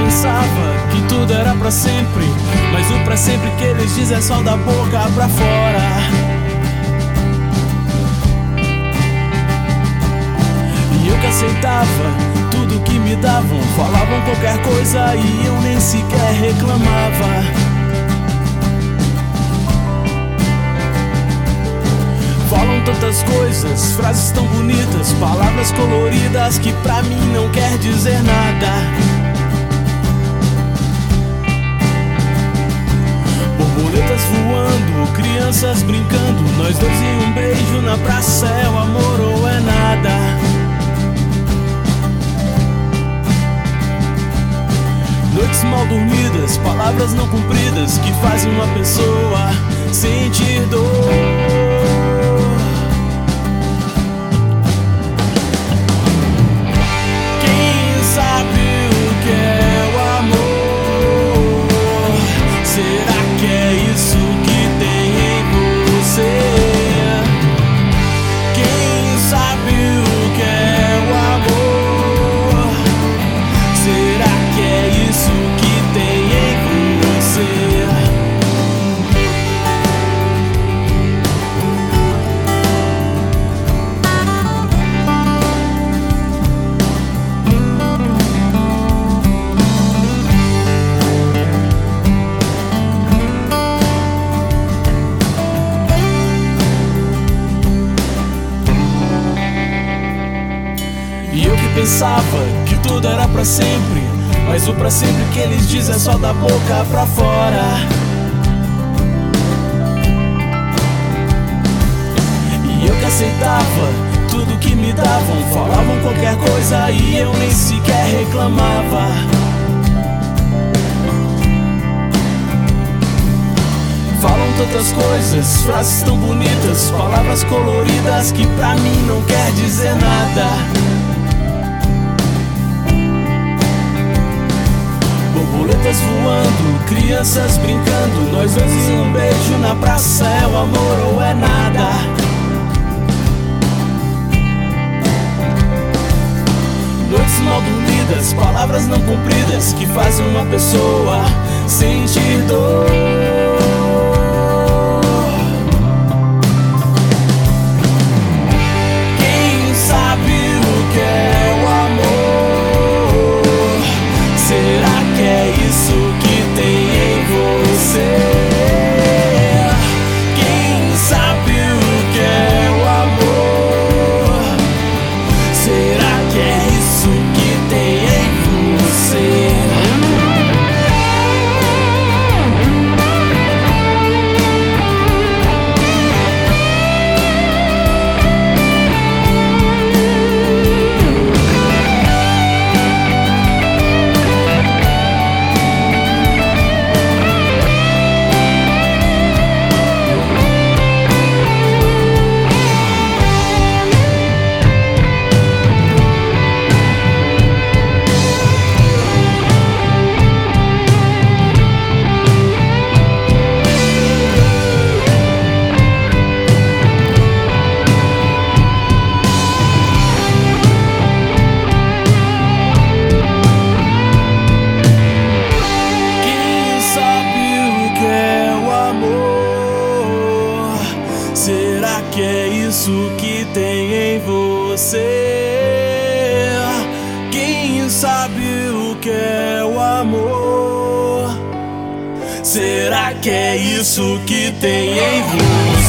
pensava que tudo era pra sempre, mas o pra sempre que eles dizem é só da boca pra fora. E eu que aceitava tudo que me davam, falavam qualquer coisa e eu nem sequer reclamava. Falam tantas coisas, frases tão bonitas, palavras coloridas que pra mim não quer dizer nada. Borboletas voando, crianças brincando, nós dois em um beijo na praça, é o amor ou é nada. Noites mal dormidas, palavras não cumpridas que fazem uma pessoa sentir dor. E eu que pensava que tudo era pra sempre, mas o pra sempre que eles dizem é só da boca pra fora. E eu que aceitava tudo que me davam, falavam qualquer coisa e eu nem sequer reclamava. Falam tantas coisas, frases tão bonitas, palavras coloridas que pra mim não quer dizer nada. Borboletas voando, crianças brincando, nós dois em um beijo na praça, é o amor ou é nada. Noites mal dormidas, palavras não cumpridas que fazem uma pessoa sentir dor. Será que é isso que tem em você? Quem sabe o que é o amor? Será que é isso que tem em você?